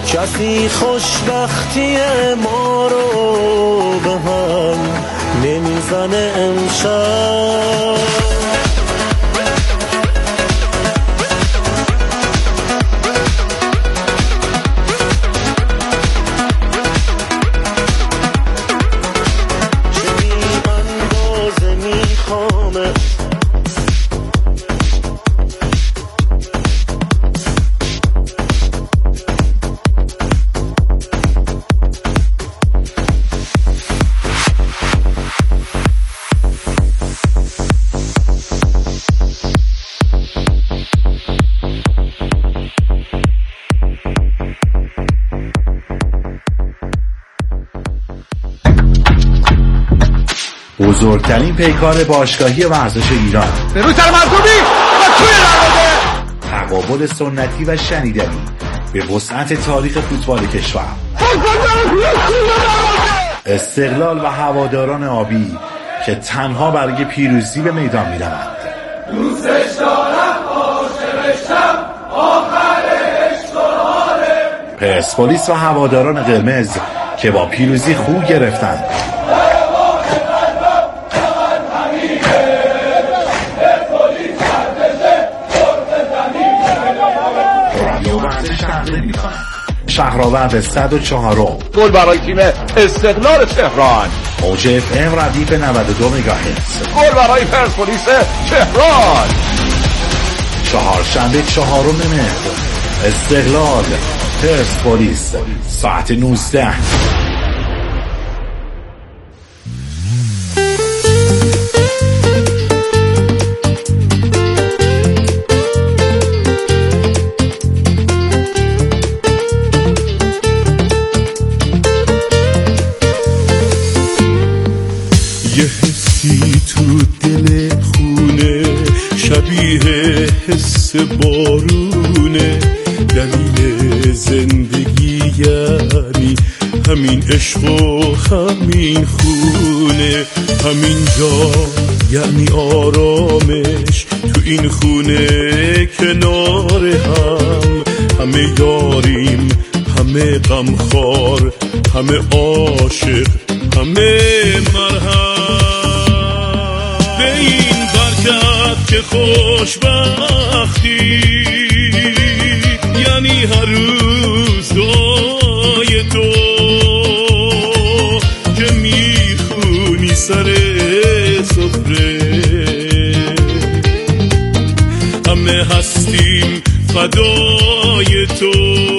کسی خوشبختی ما رو به هم نمیزنه امشب. بزرگترین پیکار باشگاهی ورزش ایران به روی سر مردمی و توی دروازه تقابل سنتی و شنیدنی به وسعت تاریخ فوتبال کشور. استقلال و هواداران آبی که تنها برای پیروزی به میدان می‌روند. دوستش دارم، عاشقشم، آخرش سراله. پرسپولیس و هواداران قرمز که با پیروزی خو گرفتند. شهرآورد 104 گل برای تیم استقلال تهران. موج FM ردیف 92 مگاهرتز. گل برای پرسپولیس تهران. چهارشنبه 4 مهر استقلال پرسپولیس ساعت 19. حس بارونه دلیل زندگی یعنی همین عشق و همین خونه، همین جا یعنی آرامش تو این خونه کنار هم، همه یاریم، همه غمخوار، همه عاشق، همه مرهم. به این برکت که خوشبختی یعنی هر روز دعای تو که میخونی سر سفره، همه هستیم فدای تو.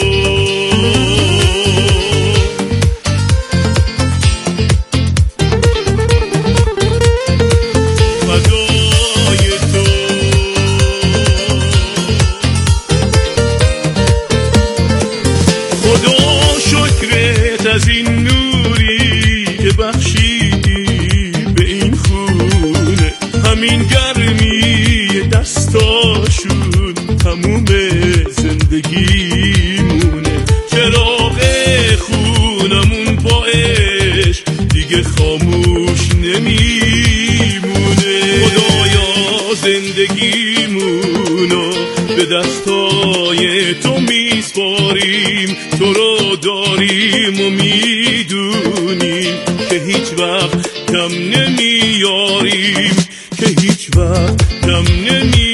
از این نوری که بخشیدی به این خونه، همین گرمی دستاشون تموم زندگیمونه، چراغ خونمون با عشق دیگه خاموش نمیمونه. خدایا زندگیمونو به دستای تو میسپاریم، تو رو داریم و میدونیم که هیچ وقت کم نمیاریم، که هیچ وقت کم نمیاریم.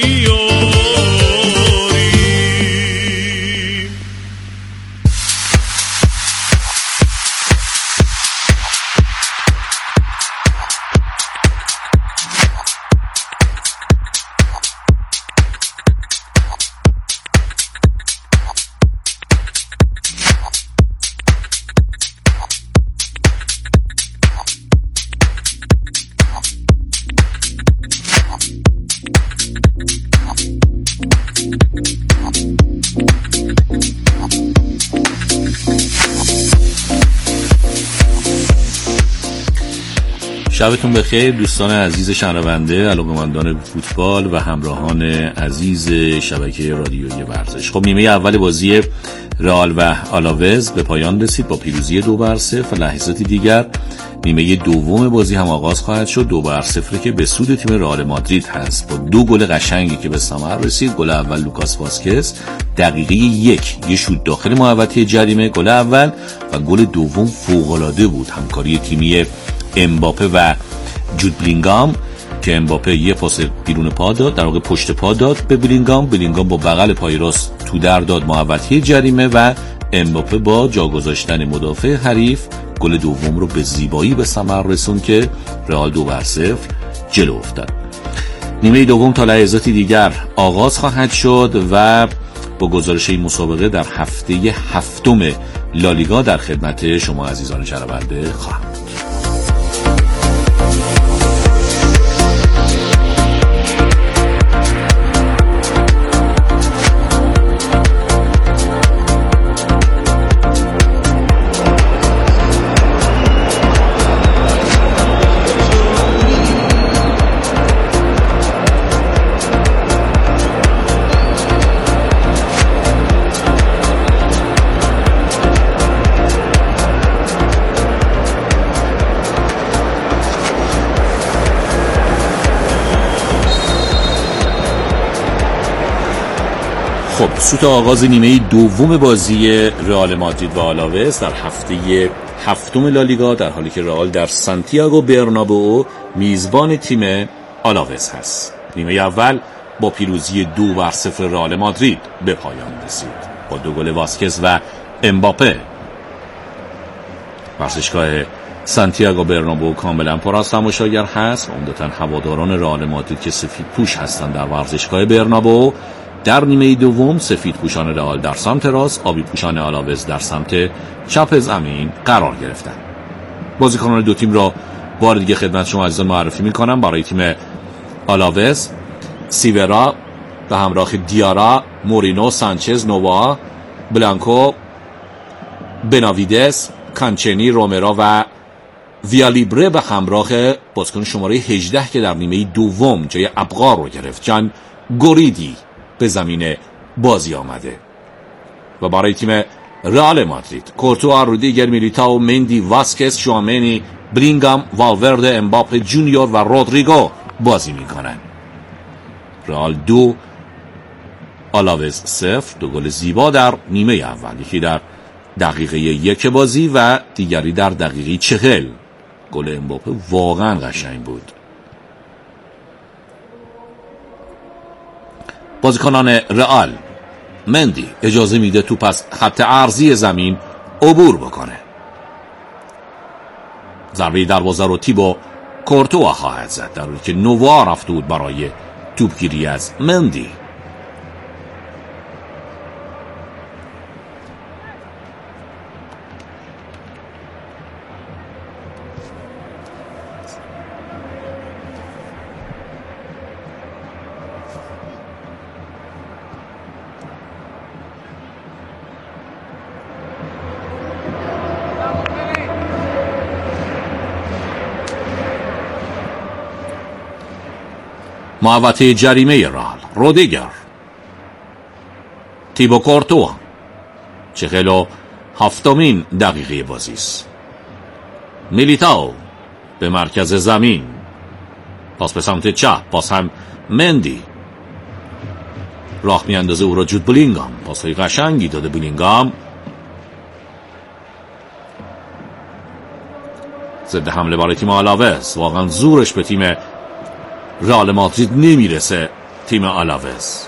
شبتون بخیر دوستان عزیز شنونده، علاقه‌مندان فوتبال و همراهان عزیز شبکه رادیویی ورزش. خب نیمه اول بازی رئال و آلاوز به پایان رسید با پیروزی 2-0 و لحظاتی دیگر نیمه دوم بازی هم آغاز خواهد شد. 2-0 که به سود تیم رئال مادرید هست با 2 گل قشنگی که به ثمر رسید. گل اول لوکاس واسکز دقیقه 1 یه شوت داخل محوطه جریمه، گل اول، و گل دوم فوق‌العاده بود، همکاری تیمی امباپه و جود بلینگام که امباپه یه پاس بیرون پا داد، در واقع پشت پا داد به بلینگام با بغل پای راست تو در داد محوطه جریمه و امباپه با جا گذاشتن مدافع حریف گل دوم رو به زیبایی به ثمر رسوند که رئال 2-0 جلو افتاد. نیمه دوم تا لحظاتی دیگر آغاز خواهد شد و با گزارش این مسابقه در هفته هفتم لالیگا در خدمت شما عزیزان شنونده خواهم بود. خب سوت آغاز نیمه دوم بازی رئال مادرید و آلاوز در هفته هفتم لالیگا، در حالی که رئال در سانتیاگو برنابئو میزبان تیم آلاوز هست. نیمه اول با پیروزی 2-0 رئال مادرید به پایان رسید با 2 گل واسکز و امباپه. ورزشگاه سانتیاگو برنابئو کاملا پر از تماشاگر هست، عمدتاً هواداران رئال مادرید که سفید پوش هستند در ورزشگاه برنابئو. در نیمه دوم سفید پوشان رئال در سمت راست، آبی پوشان آلاوز در سمت چپ زمین قرار گرفتند. بازیکنان دو تیم را بار دیگه خدمت شما عزیزان معرفی می‌کنم. برای تیم آلاوز سیورا به همراه دیارا، مورینو، سانچز، نووا، بلانکو، بناویدس، کانچنی، رومرو و ویالیبره به همراه بازیکن شماره 18 که در نیمه دوم جای ابقار رو گرفت، جان گوریدی، به زمین بازی آمده. و برای تیم رئال مادرید کورتوا، رودیگر، میلیتائو، مندی، واسکز، شوامنی، بلینگام، والورده، امباپه جونیور و رودریگو بازی میکنن. رئال 2 آلاوز 0. 2 گل زیبا در نیمه اول، یکی در دقیقه 1 بازی و دیگری در دقیقه 40. گل امباپه واقعا قشنگ بود. بازیکنان رئال، مندی اجازه میده توپ از خط عرضی زمین عبور بکنه. ضربه دروازه رو تیبو کورتوا خواهد زد، در حالی که نووا رفته بود برای توپگیری از مندی. محوطه جریمه رئال، رودیگر، تیبو کورتوا، 47مین دقیقه بازی است. میلیتائو به مرکز زمین، پاس به سمت چپ، پاس هم مندی، راه میاندازه او را جود بلینگام، پاس‌های قشنگی داده بلینگام، ضد حمله برای تیم آلاوز. واقعا زورش به تیم رئال مادرید نمیرسه. تیم آلاوز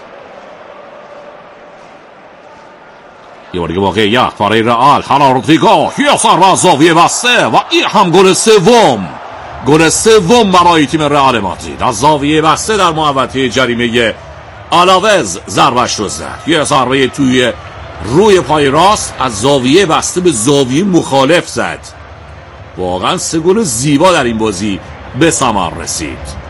یه بار دیگه واقعیت برای رئال، رودریگو، یه سر زاویه بسته و این هم گل سوم برای تیم رئال مادرید از زاویه بسته در محوطه جریمه آلاوز. ضربش رو زد، یه ضربه توی روی پای راست از زاویه بسته به زاویه مخالف زد. واقعا 3 گل زیبا در این بازی به ثمر رسید.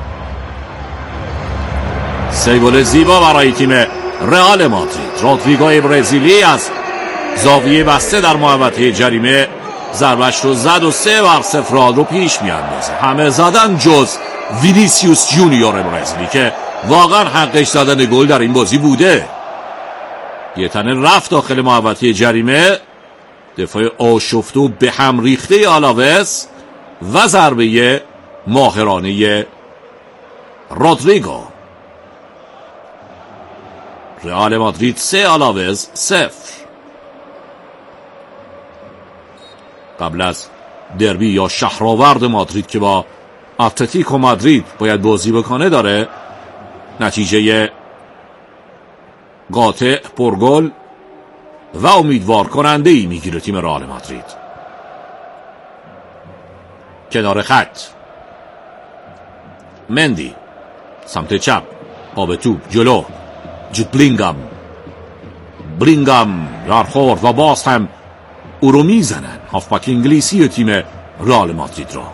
3 گل زیبا برای تیم رئال مادرید. رودریگو برزیلی از زاویه بسته در محوطه جریمه ضربش رو زد و 3-0 رو پیش میاندازه. همه زدن جز وینیسیوس جونیور برزیلی که واقعا حقش زدن گل در این بازی بوده. یه تنه رفت داخل محوطه جریمه، دفاع آشفته و به هم ریخته آلاوز و ضربه ماهرانه رودریگو. رئال مادرید 3، آلاوز 0. قبل از دربی یا شهرآورد مادرید که با اتلتیکو مادرید باید بازی بکنه داره نتیجه قاطع، پرگل و امیدوار کننده ای میگیره تیم رئال مادرید. کنار خط مندی سمت چپ، آب توپ جلو، جود بلینگام در خورد و باز هم او رو میزنن هافبک انگلیسی تیم رئال مادرید رو.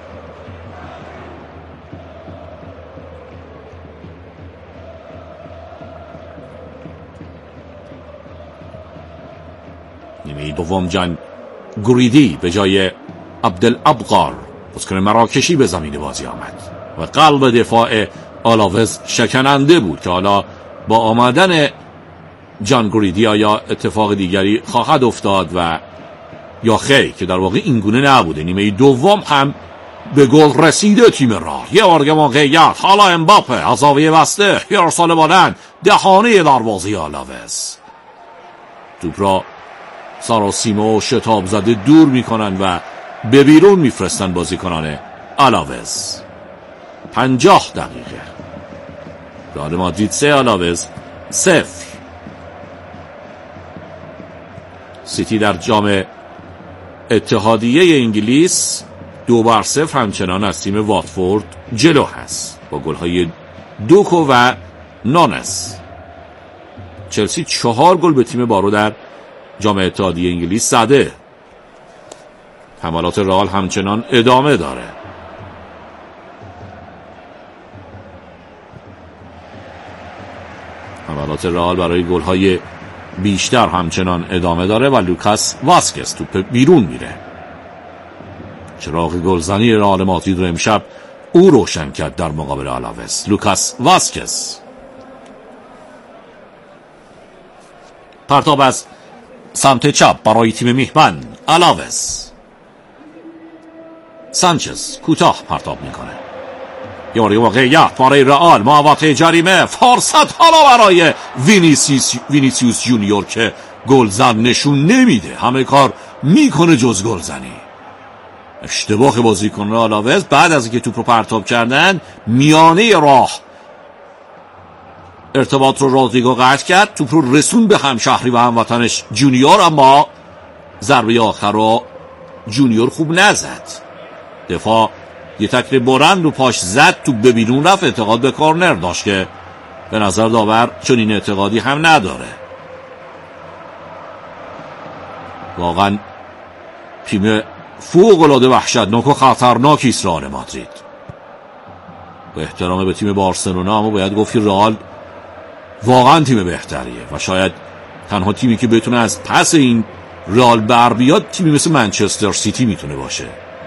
نیمه دوم جان گریدی به جای عبدالابقار بازیکن مراکشی به زمین بازی آمد و قلب دفاع آلاوز شکننده بود که حالا با آمدن جان گریدی یا اتفاق دیگری خواهد افتاد و یا خیر که در واقع این گونه نبوده. نیمه دوم هم به گل رسیده تیم رئال. یه بار موقعیت، حالا امباپه از زاویه بسته، یه ارسال بلند دهانه دروازه آلاوز، توپ را ساراسیمو و شتاب زده دور میکنن و به بیرون میفرستن بازیکنان آلاوز. 50 دقیقه رئال مادرید 3، آلاوز 0. سیتی در جام اتحادیه انگلیس 2-0 همچنان از تیم واتفورد جلو هست با گل‌های دوکو و نونس. چلسی 4 گل به تیم بارو در جام اتحادیه انگلیس زده. حملات رئال همچنان ادامه داره. حملات رئال برای گل‌های بیشتر همچنان ادامه داره و لوکاس واسکس توپ بیرون میره. چراغ گلزنی رئال مادرید رو امشب او روشن کرد در مقابل آلاوز. لوکاس واسکس پرتاب از سمت چپ برای تیم میهمان آلاوز. سانچز کوتاه پرتاب میکنه. یاری واقعیت برای رئال، محوطه جریمه، فرصت حالا برای وینیسیوس جونیور که گلزن نشون نمیده، همه کار میکنه جز گلزنی. اشتباه بازیکن آلاوز بعد از اینکه توپ رو پرتاب کردن میانه راه ارتباط رو رودریگو قطع کرد، توپ رو رسون به همشهری و هموطنش جونیور، اما ضربه آخر رو جونیور خوب نزد. دفاع یه تکل بلند رو پاش زد، توپ به بیرون رفت. اعتقاد به کورنر داشت که به نظر داور چنین اعتقادی هم نداره. واقعا تیم فوق‌العاده وحشتناک و خطرناکی است رئال مادرید. با احترام به تیم بارسلونا اما باید گفت که رئال واقعا تیم بهتریه و شاید تنها تیمی که بتونه از پس این رئال بر بیاد تیمی مثل منچستر سیتی میتونه باشه.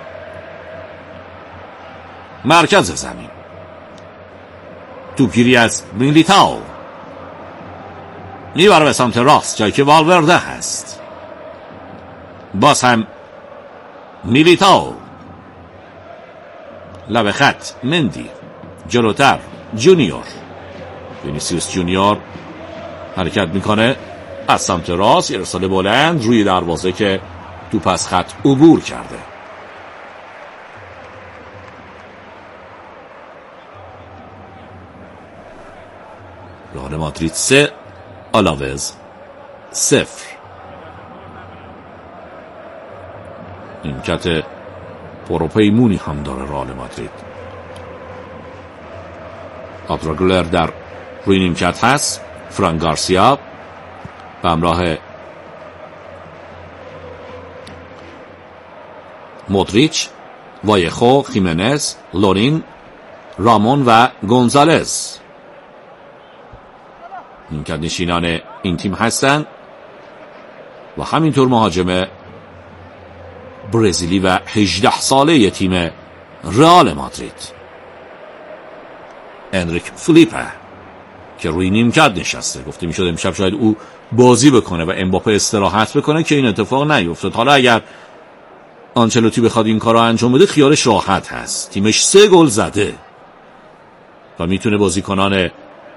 مرکز زمین توپگیری از میلیتائو، میبره به سمت راست جایی که والورده هست. باز هم میلیتائو، لب خط مندی، جلوتر جونیور، وینیسیوس جونیور حرکت میکنه از سمت راست، ارسال بلند روی دروازه که توپ از خط عبور کرده. رئال مادرید 3، آلاوز 0. نیمکت پروپیمونی هم داره رئال مادرید. آدراگولر در روی نیمکت هست، فران گارسیا به همراه مودریچ، وایخو، خیمنز، لورین، رامون و گونزالز نیمکت نشینان این تیم هستند و همینطور مهاجم برزیلی و 18 ساله تیم رئال مادرید انریک فلیپه که روی نیمکت نشسته. گفته میشد امشب شاید او بازی بکنه و امباپه استراحت بکنه که این اتفاق نیفتاد. حالا اگر آنچلوتی بخواد این کارو انجام بده خیالش راحت هست، تیمش 3 گل زده و میتونه بازیکنان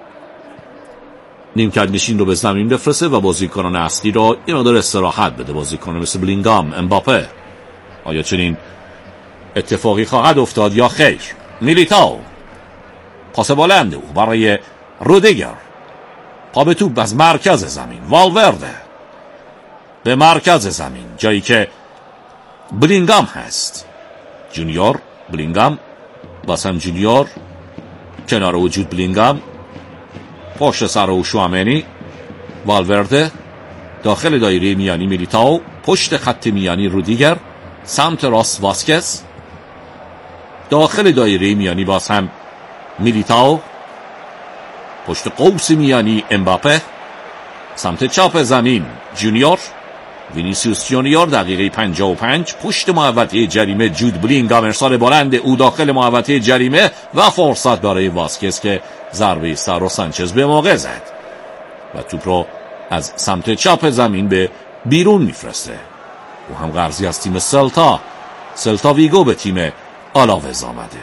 نیمکت نشین رو به زمین بفرسته و بازیکنان اصلی رو یه مقدار استراحت بده. بازیکنان مثل بلینگام، امباپه. آیا چنین اتفاقی خواهد افتاد یا خیر؟ میلیتائو، پاس بلند او برای رودیگر، پا به توپ از مرکز زمین، والورده به مرکز زمین جایی که بلینگام هست. جونیور، بلینگام، باسم جونیور، کنار وجود بلینگام، پشت سر او شوامنی، والورده داخل دایره میانی میلیتائو، پشت خط میانی رودیگر، سمت راست واسکز، داخل دایره میانی باز هم میلیتائو، پشت قوس میانی امباپه، سمت چپ زمین جونیور، وینیسیوس جونیور دقیقه 55 پشت محوطه جریمه جود بلینگام، ارسال بلند او داخل محوطه جریمه و فرصت برای واسکز که ضربه سر رو سانچز به موقع زد و توپ رو از سمت چپ زمین به بیرون میفرسته. او هم قرضی از تیم سلتا ویگو به تیم آلاوز آمده.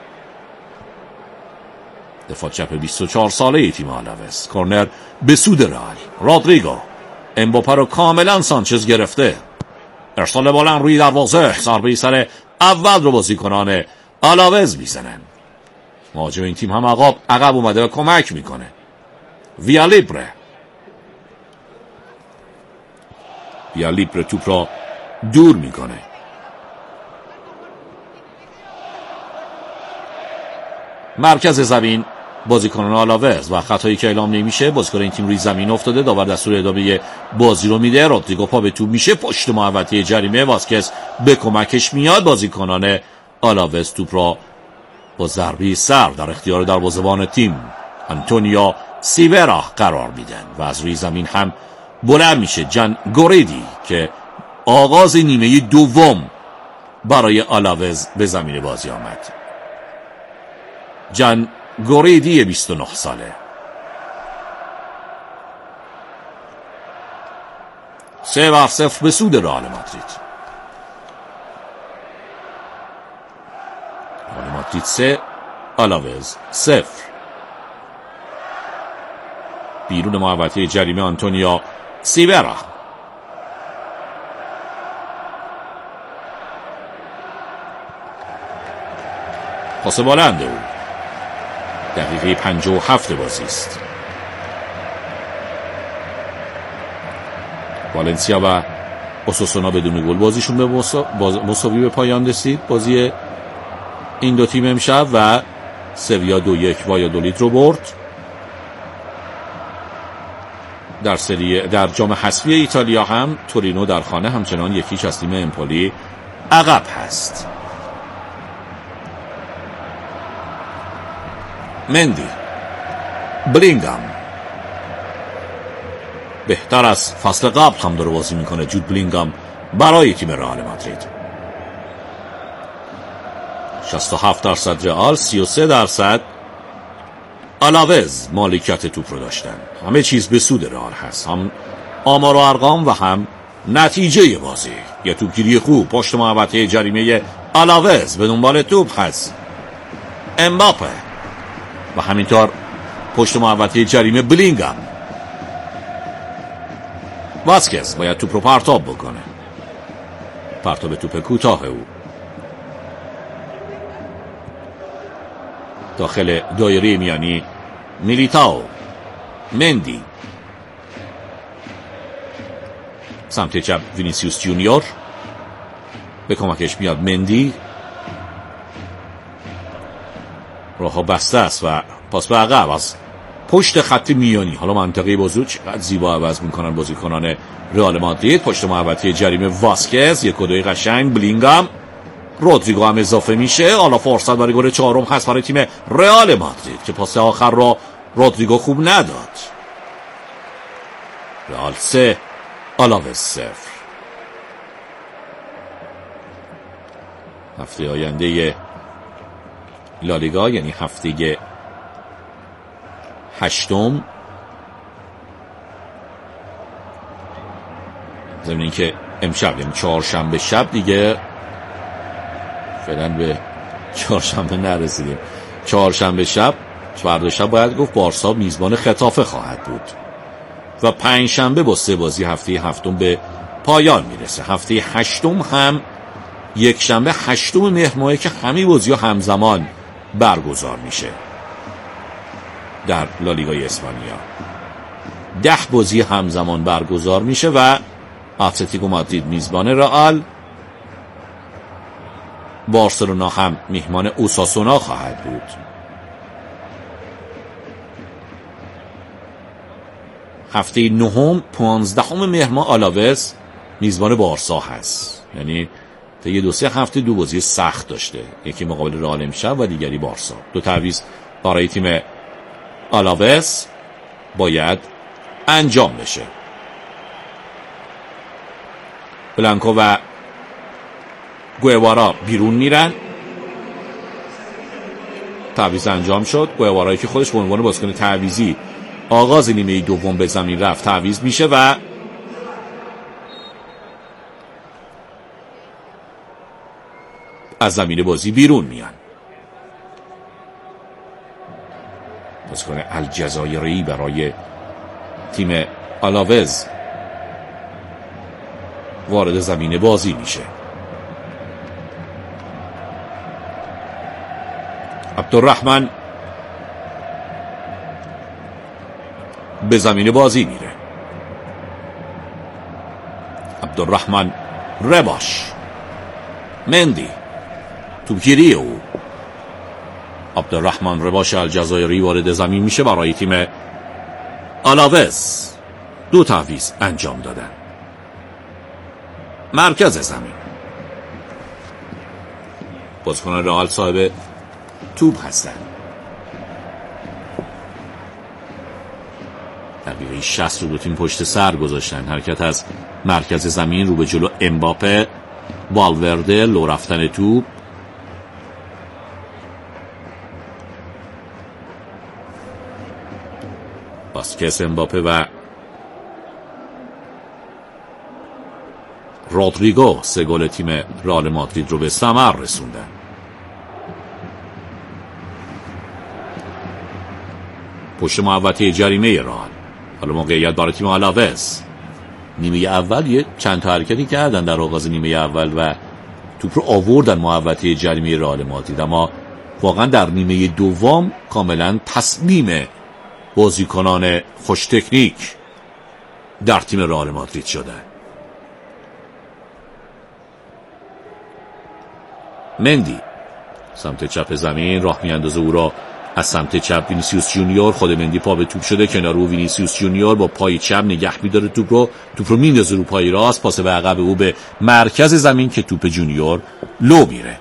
دفاع چپ 24 ساله تیم آلاوز. کورنر به سود رئال. رودریگو، امباپه رو کاملا سانچز گرفته. ارسال بلند روی دروازه، ضربه سر اول رو بازیکنان آلاوز میزنن. مهاجم این تیم هم عقب اومده و کمک میکنه. ویالیبره توپ را دور میکنه. مرکز زمین بازیکنان آلاوز و خطایی که اعلام نمیشه. بازیکن این تیم روی زمین افتاده. داور دستور ادامه بازی رو میده. رودریگو پا به توپ میشه پشت محوطه جریمه. واسکز به کمکش میاد. بازیکنان آلاوز توپ را با ضربه سر در اختیار دروازه‌بان تیم آنتونیو سیورا قرار میدن و از روی زمین هم بلند میشه جان گوریدی که آغاز نیمه دوم برای آلاوز به زمین بازی آمد. جان گوریدی 29 ساله. 3-0 به سود رئال مادرید. رئال مادرید 3 آلاوز 0. بیرون محوطه جریمه آنتونیو سیورا. پاس بلند او دقیقه 57 بازی است. والنسیا و اوساسونا بدون گل بازیشون به مساوی به پایان رسید. بازی این دو تیم امشب و سویا 2-1 وایادولید رو برد. در جام حذفی ایتالیا هم تورینو در خانه همچنان 1-0 از تیم امپولی عقب هست. مندی، بلینگام بهتر از فصل قبل هم داره بازی میکنه. جود بلینگام برای تیم رئال مادرید. 67% رئال، 33% آلاوز مالکیت توپ رو داشتن. همه چیز به سود رئال هست، هم آمار و ارقام و هم نتیجه بازی. یه توپگیری خوب پشت محوطه جریمه آلاوز به دنبال توپ هست امباپه و همینطور پشت محوطه جریمه بلینگام. واسکز باید توپ رو پرتاب بکنه. پرتاب توپ کوتاه او داخل دایره میانی میلیتائو. مندی سمت چپ وینیسیوس جونیور به کمکش میاد. مندی راه بسته است و پاس به عقب از پشت خط میانی. حالا منطقه بازی چقدر زیبا عوض میکنن بازیکنان رئال مادرید. پشت محوطه جریمه واسکز، 1-2 قشنگ. بلینگام، رودریگو هم اضافه میشه. حالا فرصت برای گل چهارم هست برای تیم رئال مادرید که پاس آخر را رودریگو خوب نداد. رئال 3 آلاوز 0. هفته آینده لالیگا یعنی هفته 8 ضمن اینکه امشب یعنی چهارشنبه شب دیگه فعلا به چهارشنبه نرسیدیم، چهارشنبه شب فردا شب باید گفت بارسا میزبان خطافه خواهد بود و پنجشنبه با 3 بازی هفته هفتم به پایان میرسه. هفته هشتم هم یک شنبه 8 مهر ماهه که همه بازی‌ها همزمان برگزار میشه در لالیگای اسپانیا. 10 بازی همزمان برگزار میشه و اتلتیکو مادرید میزبان رئال، بارسلونا هم میهمان اوساسونا خواهد بود. هفته نهم 15 مهر ماه آلاوز میزبان بارسا هست، یعنی تا یه 2-3 هفته 2 بازی سخت داشته، یکی مقابل رئال امشب و دیگری بارسا. 2 تعویض برای تیم آلاوز باید انجام بشه. بلانکو و گویوارا بیرون میرن، تعویض انجام شد. گویوارایی که خودش به عنوان بازیکن تعویضی آغاز نیمه دوم به زمین رفت تعویض میشه و از زمین بازی بیرون میان. بازیکن الجزایری برای تیم آلاوز وارد زمین بازی میشه. عبدالرحمن به زمین بازی میره. عبدالرحمن رباش، مندی، توپگیری او. عبدالرحمن رباش الجزایری وارد زمین میشه برای تیم آلاوز. 2 تعویض انجام دادن. مرکز زمین بازیکن رئال صاحب توپ هستن. دقیقه 60 رو 2 تیم پشت سر گذاشتن. حرکت از مرکز زمین رو به جلو امباپه، والورده، لو رفتن توپ، باسکس، امباپه و رودریگو 3 گل تیم رئال مادرید رو به ثمر رسوندن. پشت محوطه جریمه رئال. حالا موقعیت برای تیم آلاوز. نیمه اول یه چند تا حرکتی کردن در آغاز نیمه اول و توپ رو آوردن محوطه جریمه رئال مادرید، اما واقعا در نیمه دوم کاملا تصمیم بازیکنان خوش تکنیک در تیم رئال مادرید شده. مندی سمت چپ زمین راه میاندازه، او را از سمت چپ وینیسیوس جونیور. خود مندی پا به توپ شده، کنار او وینیسیوس جونیور با پای چپ نگه می‌داره توپ رو میندازه رو پای راست، پاس به عقب او به مرکز زمین که توپ جونیور لو میره.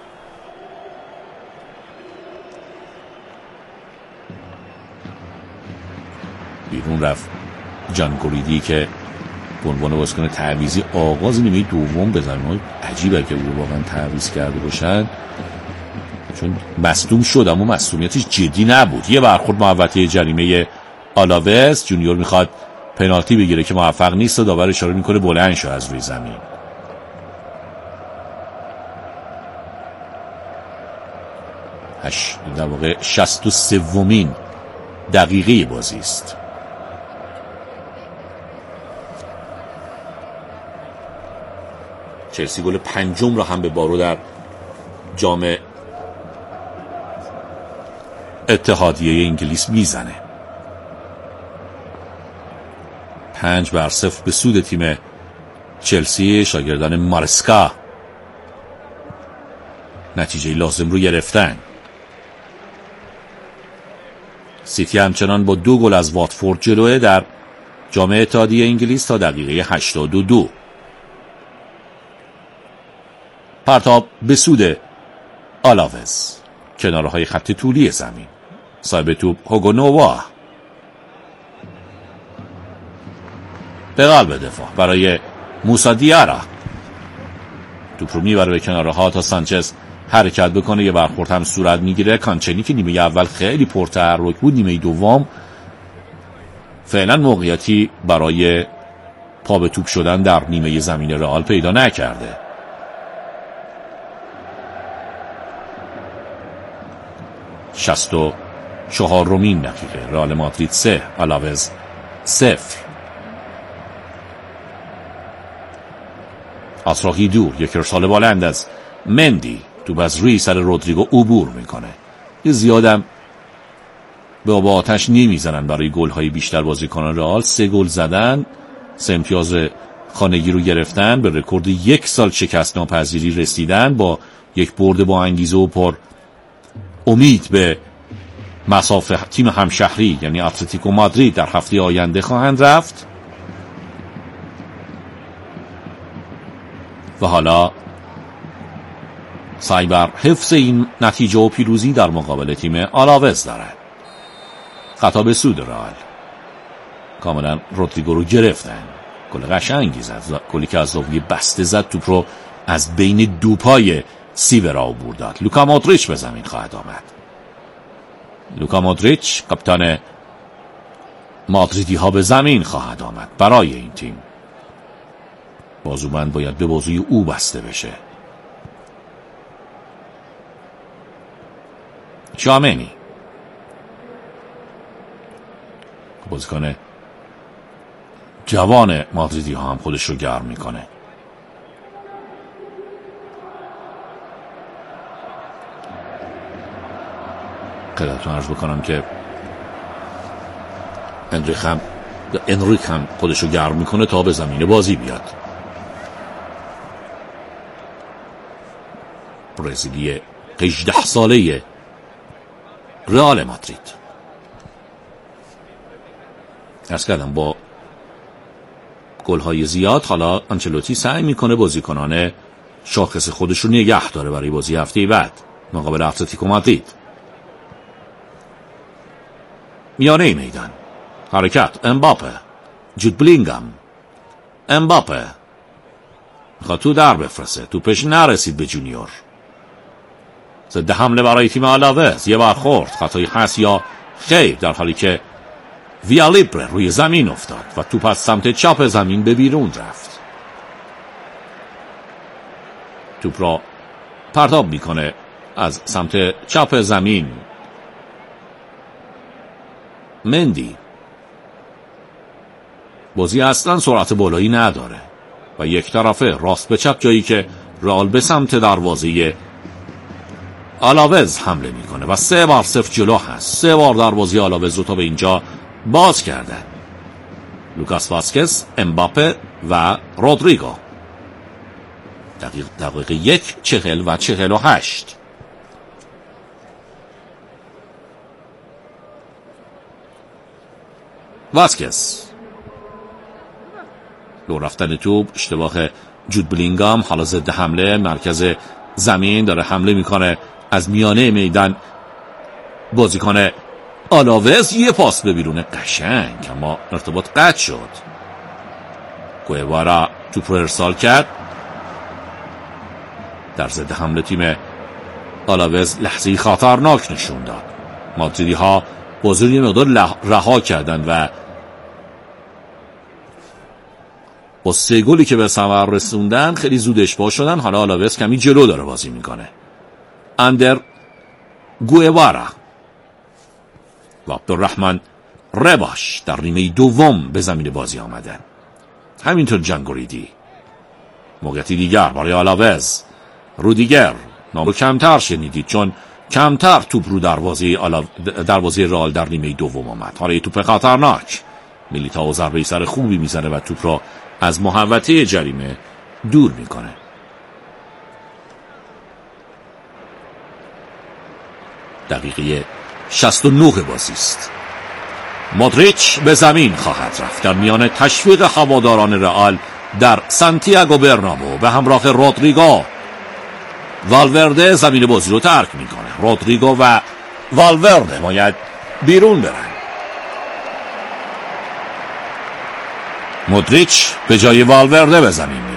بیرون رفت جان گوریدی که به عنوان بازیکن تعویضی آغاز نیمه دوم به زمین. عجیبه که او واقعا تعویض کرده باشن، چون مصدوم شد اما مصدومیتش جدی نبود. یه برخورد محوطه جریمه آلاوز، جونیور میخواد پنالتی بگیره که موفق نیست و داور اشاره میکنه بلند شو از روی زمین. در واقع 63مین دقیقه بازی است. چلسی گل 5 را هم به بارو در جام اتحادیه انگلیس میزنه. 5-0 به سود تیم چلسی. شاگردان مارسکا نتیجه لازم رو گرفتن. سیتی همچنان با 2 گل از واتفورد جلوه در جام اتحادیه انگلیس تا دقیقه 82. پرتاب به سود آلاوز. کنارهای خط طولی زمین. صاحب توپ هوگو نووا به قلب دفاع برای موسا دیارا. توپ رو میبره به کنارها تا سانچز حرکت بکنه. یه برخورد هم صورت میگیره. کانچنی که نیمه اول خیلی پرتحرک بود، نیمه دوم فعلا موقعیتی برای پا به توپ شدن در نیمه زمین رئال پیدا نکرده. شصت و چهارمین دقیقه، رئال مادرید 3 آلاوز 0. آسراخی دور، یک ارسال بلند از مندی، توپ از روی سر رودریگو عبور میکنه. یه زیادم به آب آتش نمیزنن برای گل‌های بیشتر بازیکنان رئال. 3 گل زدن، 3 امتیاز خانگی رو گرفتن، به رکورد 1 سال شکست ناپذیری رسیدن، با یک برد با انگیزه و پر امید به مسافه تیم همشهری یعنی اتلتیکو مادرید در هفته آینده خواهند رفت. و حالا سعی بر حفظ این نتیجه و پیروزی در مقابل تیم آلاوز دارد. خطا به سود رئال، کاملا رودریگو رو گرفتن. گل قشنگی زد، گلی که از زاویه بسته زد، توپ رو از بین دو پای سیورا عبور داد. لوکا مودریچ به زمین خواهد آمد. لوکا مودریچ کاپیتان مادریدی ها به زمین خواهد آمد برای این تیم. بازوبند باید به بازوی او بسته بشه. شامنی بازیکن جوان مادریدی ها هم خودش رو گرم میکنه. خدمتتون عرض بکنم که انریک هم خودش رو گرم میکنه تا به زمین بازی بیاد. برزیلی 18 ساله رئال مادرید. عرض کردم با گل‌های زیاد حالا آنچلوتی سعی میکنه بازیکنان شاخص خودش رو نگه داره برای بازی هفته بعد مقابل اتلتیکو مادرید. میانه میدان حرکت امباپه، جود بلینگام، امباپه میخواد تو در بفرسته، توپش نرسید به جونیور. ضد حمله برای تیم آلاوز، یه برخورد، خطایی هست یا خیر، در حالی که ویالیبر روی زمین افتاد و توپ از سمت چپ زمین به بیرون رفت. توپ را پرتاب میکنه از سمت چپ زمین مندی. بازی اصلا سرعت بالایی نداره و یک طرفه راست به چپ، جایی که رئال به سمت دروازه آلاوز حمله میکنه و 3-0 جلو هست. 3 بار دروازه آلاوز رو تا به اینجا باز کرده. لوکاس واسکز، امباپه و رودریگو. دقیقه 1 40 و 48. واسکز لو رفتن توپ، اشتباه جود بلینگام. حالا ضد حمله مرکز زمین داره حمله میکنه از میانه میدان. بازیکن آلاوز یه پاس به بیرون قشنگ، اما ارتباط قطع شد. گویوارا توپ رو ارسال کرد. در ضد حمله تیم آلاوز لحظه‌ای خطرناک نشون داد. مادریدی ها بازی رو یه مقدار رها کردن و با 3 گلی که به ثمر رسوندن خیلی زود اشباع شدن. حالا آلاوز کمی جلو داره بازی میکنه. اندر گویوارا و عبدالرحمن رباش در نیمه دوم به زمین بازی آمدن. همینطور جنگوریدی. موقعیتی دیگر برای آلاوز. رودیگر نام کمتر شنیدید چون کمتر توپ رو دروازه رئال در نیمه دوم آمد. حالا توپ خطرناک. میلیتائو ضربه سر خوبی میزنه و توپ را از محوطه جریمه دور میکنه. دقیقه 69 بازی است. مودریچ به زمین خواهد رفت در میان تشویق هواداران رئال در سانتیاگو برنابو به همراه رودریگو. والورده زمین بازی رو ترک میکنه. رودریگو و والورده باید بیرون برن. مودریچ به جای والورده به زمین